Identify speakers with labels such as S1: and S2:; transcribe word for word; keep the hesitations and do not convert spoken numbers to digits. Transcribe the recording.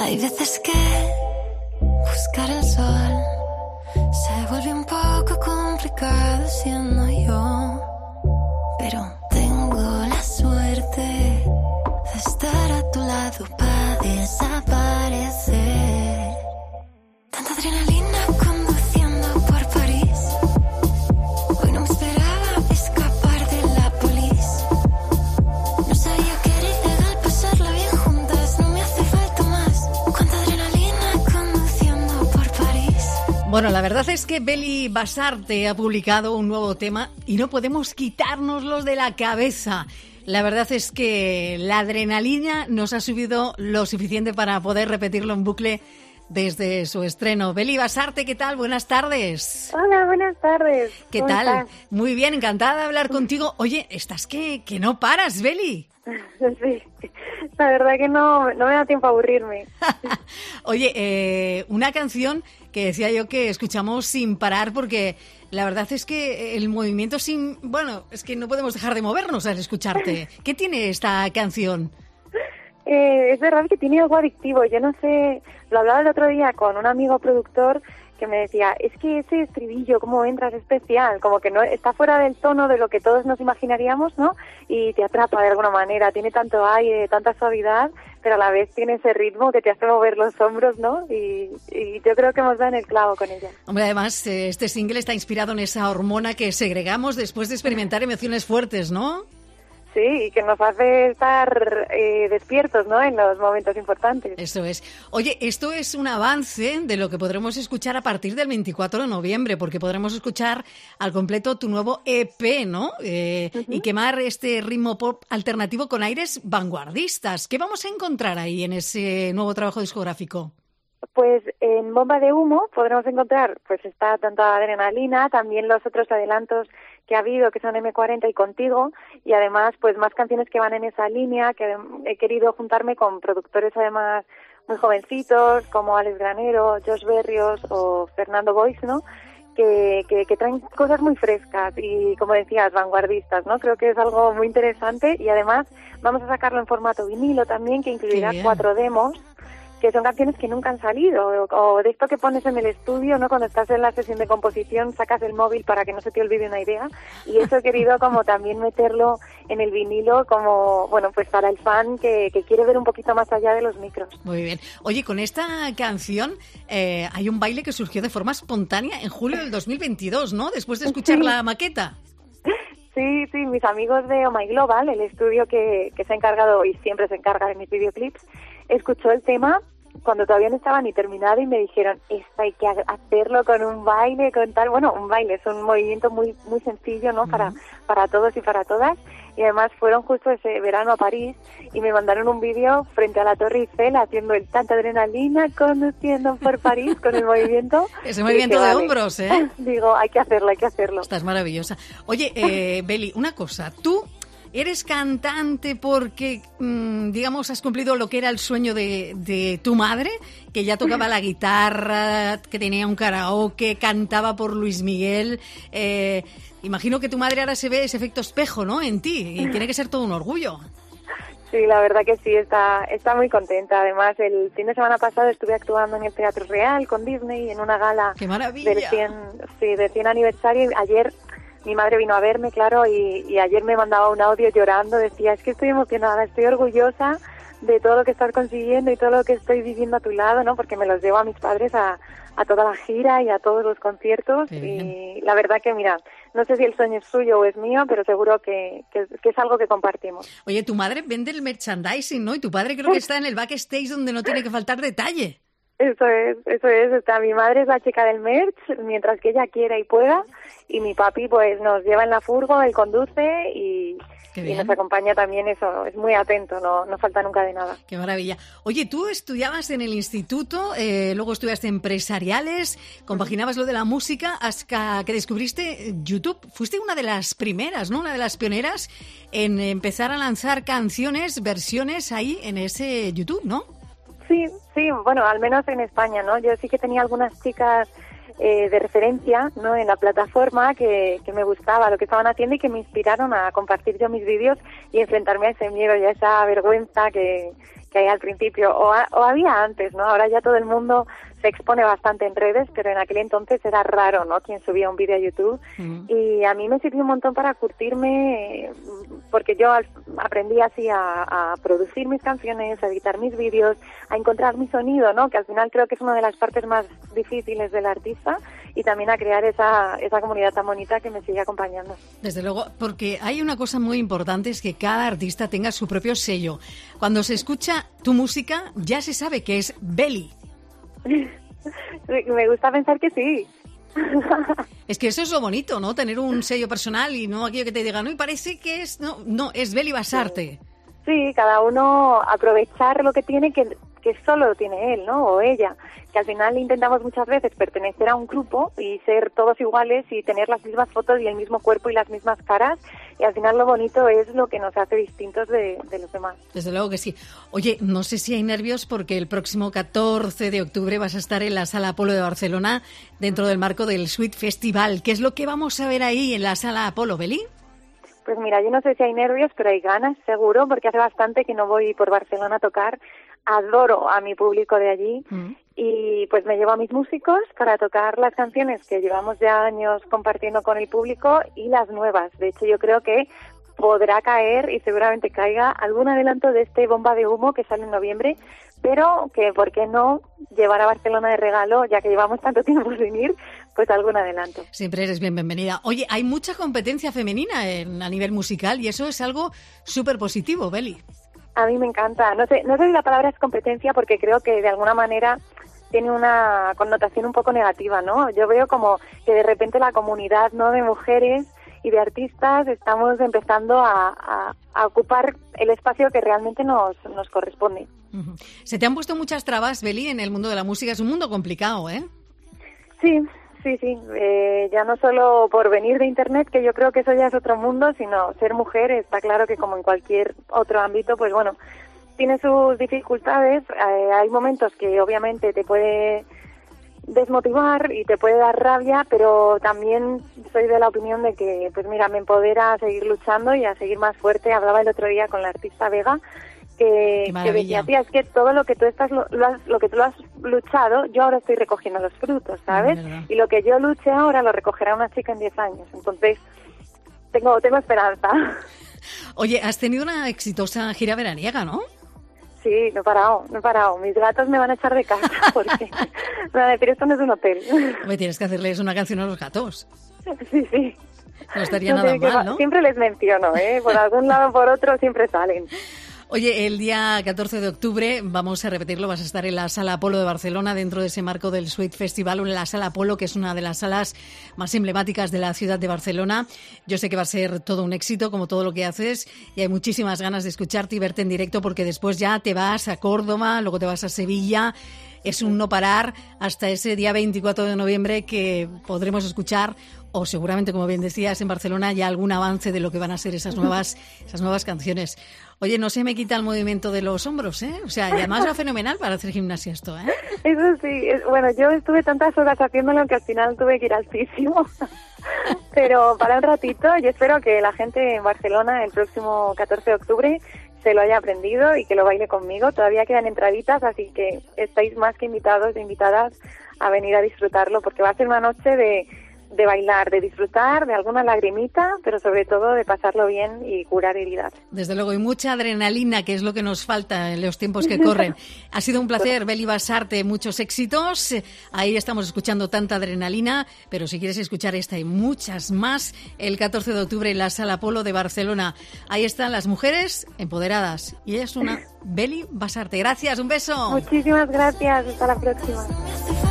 S1: Hay veces que buscar el sol se vuelve un poco complicado siendo yo, pero tengo la suerte de estar a tu lado para desaparecer. Tanta adrenalina conduciendo por París. Hoy no me esperaba escapar de la polis. No sabía que era ilegal pasarla bien juntas. No me hace falta más. Cuánta adrenalina conduciendo por París.
S2: Bueno, la verdad es que Beli Basarte ha publicado un nuevo tema y no podemos quitárnoslos de la cabeza. La verdad es que la adrenalina nos ha subido lo suficiente para poder repetirlo en bucle desde su estreno. Beli Basarte, ¿qué tal? Buenas tardes.
S3: Hola, buenas tardes.
S2: ¿Qué
S3: ¿Cómo
S2: tal?
S3: estás?
S2: Muy bien, encantada de hablar contigo. Oye, estás que, que no paras, Beli.
S3: Sí, la verdad que no, no me da tiempo a aburrirme.
S2: Oye, eh, una canción que decía yo que escuchamos sin parar porque la verdad es que el movimiento sin... Bueno, es que no podemos dejar de movernos al escucharte. ¿Qué tiene esta canción?
S3: Eh, es verdad que tiene algo adictivo. Yo no sé, lo hablaba el otro día con un amigo productor que me decía, es que ese estribillo, cómo entra, es especial, como que no está fuera del tono de lo que todos nos imaginaríamos, ¿no? Y te atrapa de alguna manera, tiene tanto aire, tanta suavidad, pero a la vez tiene ese ritmo que te hace mover los hombros, ¿no? Y, y yo creo que hemos dado en el clavo con ella.
S2: Hombre, además, eh, este single está inspirado en esa hormona que segregamos después de experimentar emociones fuertes, ¿no?
S3: Sí, y que nos hace estar eh, despiertos, ¿no?, en los momentos importantes.
S2: Eso es. Oye, esto es un avance de lo que podremos escuchar a partir del veinticuatro de noviembre, porque podremos escuchar al completo tu nuevo E P, ¿no? Eh, uh-huh. Y quemar este ritmo pop alternativo con aires vanguardistas. ¿Qué vamos a encontrar ahí en ese nuevo trabajo discográfico?
S3: Pues en Bomba de Humo podremos encontrar, pues está tanta adrenalina, también los otros adelantos que ha habido, que son eme cuarenta y Contigo, y además pues más canciones que van en esa línea, que he querido juntarme con productores además muy jovencitos, como Alex Granero, Josh Berrios o Fernando Boix, ¿no?, que, que, que traen cosas muy frescas y, como decías, vanguardistas, ¿no? Creo que es algo muy interesante y además vamos a sacarlo en formato vinilo también, que incluirá cuatro demos, que son canciones que nunca han salido, o, o de esto que pones en el estudio, ¿no?, cuando estás en la sesión de composición, sacas el móvil para que no se te olvide una idea, y eso he querido como también meterlo en el vinilo como, bueno, pues para el fan que, que quiere ver un poquito más allá de los micros.
S2: Muy bien. Oye, con esta canción eh, hay un baile que surgió de forma espontánea en julio del dos mil veintidós, ¿no?, después de escuchar
S3: sí.
S2: la maqueta.
S3: Sí, sí, mis amigos de Oh My Global, el estudio que, que se ha encargado y siempre se encarga de mis videoclips, escuchó el tema cuando todavía no estaba ni terminado y me dijeron, esto hay que hacerlo con un baile, con tal, bueno, un baile es un movimiento muy muy sencillo, ¿no?, uh-huh. para para todos y para todas, y además fueron justo ese verano a París y me mandaron un vídeo frente a la Torre Eiffel haciendo el tanta adrenalina, conduciendo por París con el movimiento.
S2: Ese movimiento
S3: dije,
S2: de
S3: vale.
S2: hombros, ¿eh?
S3: Digo, hay que hacerlo, hay que hacerlo.
S2: Estás maravillosa. Oye, eh, Beli, una cosa, tú ¿eres cantante porque, mmm, digamos, has cumplido lo que era el sueño de, de tu madre, que ya tocaba la guitarra, que tenía un karaoke, cantaba por Luis Miguel? Eh, imagino que tu madre ahora se ve ese efecto espejo, ¿no?, en ti, y tiene que ser todo un orgullo.
S3: Sí, la verdad que sí, está, está muy contenta. Además, el fin de semana pasado estuve actuando en el Teatro Real con Disney en una gala
S2: ¡Qué maravilla!
S3: del cien, sí, del cien aniversario. Ayer mi madre vino a verme, claro, y, y ayer me mandaba un audio llorando, decía, es que estoy emocionada, estoy orgullosa de todo lo que estás consiguiendo y todo lo que estoy viviendo a tu lado, ¿no?, porque me los llevo a mis padres a, a toda la gira y a todos los conciertos. Y la verdad que, mira, no sé si el sueño es suyo o es mío, pero seguro que, que, que es algo que compartimos.
S2: Oye, tu madre vende el merchandising, ¿no? Y tu padre creo que está en el backstage donde no tiene que faltar detalle.
S3: Eso es, eso es. Está, mi madre es la chica del merch, mientras que ella quiera y pueda, y mi papi pues nos lleva en la furgo, él conduce y, y nos acompaña también, eso, es muy atento, no, no falta nunca de nada.
S2: Qué maravilla. Oye, tú estudiabas en el instituto, eh, luego estudiaste empresariales, compaginabas lo de la música hasta que descubriste YouTube. Fuiste una de las primeras, ¿no?, una de las pioneras en empezar a lanzar canciones, versiones ahí en ese YouTube, ¿no?
S3: Sí, sí, bueno, al menos en España, ¿no? Yo sí que tenía algunas chicas eh, de referencia, ¿no?, en la plataforma que, que me gustaba lo que estaban haciendo y que me inspiraron a compartir yo mis vídeos y enfrentarme a ese miedo y a esa vergüenza que, que hay al principio, o, a, o había antes, ¿no? Ahora ya todo el mundo se expone bastante en redes, pero en aquel entonces era raro, ¿no?, quien subía un vídeo a YouTube. Uh-huh. Y a mí me sirvió un montón para curtirme, porque yo aprendí así a, a producir mis canciones, a editar mis vídeos, a encontrar mi sonido, ¿no?, que al final creo que es una de las partes más difíciles del artista, y también a crear esa, esa comunidad tan bonita que me sigue acompañando.
S2: Desde luego, porque hay una cosa muy importante, es que cada artista tenga su propio sello. Cuando se escucha tu música, ya se sabe que es Beli.
S3: Me gusta pensar que sí.
S2: Es que eso es lo bonito, ¿no? Tener un sello personal y no aquello que te digan, no, y parece que es, no, no, es Beli Basarte.
S3: Sí, cada uno aprovechar lo que tiene, que, que solo tiene él, ¿no?, o ella. Que al final intentamos muchas veces pertenecer a un grupo y ser todos iguales y tener las mismas fotos y el mismo cuerpo y las mismas caras, y al final lo bonito es lo que nos hace distintos de, de los demás.
S2: Desde luego que sí. Oye, no sé si hay nervios porque el próximo catorce de octubre vas a estar en la Sala Apolo de Barcelona dentro del marco del Sweet Festival. ¿Qué es lo que vamos a ver ahí en la Sala Apolo, Beli?
S3: Pues mira, yo no sé si hay nervios, pero hay ganas, seguro, porque hace bastante que no voy por Barcelona a tocar. Adoro a mi público de allí. Mm. Y pues me llevo a mis músicos para tocar las canciones que llevamos ya años compartiendo con el público y las nuevas. De hecho, yo creo que podrá caer y seguramente caiga algún adelanto de este Bomba de Humo que sale en noviembre, pero que, ¿por qué no llevar a Barcelona de regalo, ya que llevamos tanto tiempo sin ir, pues algún adelanto?
S2: Siempre eres bienvenida. Oye, hay mucha competencia femenina en, a nivel musical y eso es algo súper positivo, Beli.
S3: A mí me encanta. No sé, no sé si la palabra es competencia, porque creo que de alguna manera tiene una connotación un poco negativa, ¿no? Yo veo como que de repente la comunidad, ¿no?, de mujeres y de artistas estamos empezando a, a, a ocupar el espacio que realmente nos, nos corresponde.
S2: Uh-huh. Se te han puesto muchas trabas, Beli, en el mundo de la música. Es un mundo complicado, ¿eh?
S3: Sí, sí, sí. Eh, ya no solo por venir de Internet, que yo creo que eso ya es otro mundo, sino ser mujer. Está claro que como en cualquier otro ámbito, pues bueno, tiene sus dificultades. Eh, hay momentos que obviamente te puede desmotivar y te puede dar rabia, pero también soy de la opinión de que, pues mira, me empodera a seguir luchando y a seguir más fuerte. Hablaba el otro día con la artista Vega, que, que decía, tía, es que todo lo que tú estás lo, lo, has, lo que tú lo has luchado, yo ahora estoy recogiendo los frutos, ¿sabes? Y lo que yo luche ahora lo recogerá una chica en diez años. Entonces, tengo, tengo esperanza.
S2: Oye, has tenido una exitosa gira veraniega, ¿no?
S3: Sí, no he parado, no he parado. Mis gatos me van a echar de casa porque me van a decir, esto no es un hotel.
S2: Me tienes que hacerles una canción a los gatos.
S3: Sí, sí.
S2: No estaría no nada mal, ¿no?
S3: Siempre les menciono, ¿eh? Por algún lado o por otro siempre salen.
S2: Oye, el día catorce de octubre, vamos a repetirlo, vas a estar en la Sala Apolo de Barcelona dentro de ese marco del Sweet Festival, en la Sala Apolo, que es una de las salas más emblemáticas de la ciudad de Barcelona. Yo sé que va a ser todo un éxito, como todo lo que haces, y hay muchísimas ganas de escucharte y verte en directo, porque después ya te vas a Córdoba, luego te vas a Sevilla. Es un no parar hasta ese día veinticuatro de noviembre que podremos escuchar, o seguramente, como bien decías, en Barcelona ya algún avance de lo que van a ser esas nuevas, esas nuevas canciones. Oye, no se me quita el movimiento de los hombros, ¿eh? O sea, y además va fenomenal para hacer gimnasia esto, ¿eh?
S3: Eso sí, es, bueno, yo estuve tantas horas haciéndolo que al final tuve que ir al fisio. Pero para un ratito, yo espero que la gente en Barcelona el próximo catorce de octubre se lo haya aprendido y que lo baile conmigo. Todavía quedan entraditas, así que estáis más que invitados e invitadas a venir a disfrutarlo, porque va a ser una noche de... de bailar, de disfrutar, de alguna lagrimita, pero sobre todo de pasarlo bien y curar heridas.
S2: Desde luego, y mucha adrenalina, que es lo que nos falta en los tiempos que corren. Ha sido un placer, Beli Basarte, muchos éxitos. Ahí estamos escuchando tanta adrenalina, pero si quieres escuchar esta y muchas más, el catorce de octubre en la Sala Apolo de Barcelona. Ahí están las mujeres empoderadas. Y ella es una Beli Basarte. Gracias, un beso.
S3: Muchísimas gracias, hasta la próxima.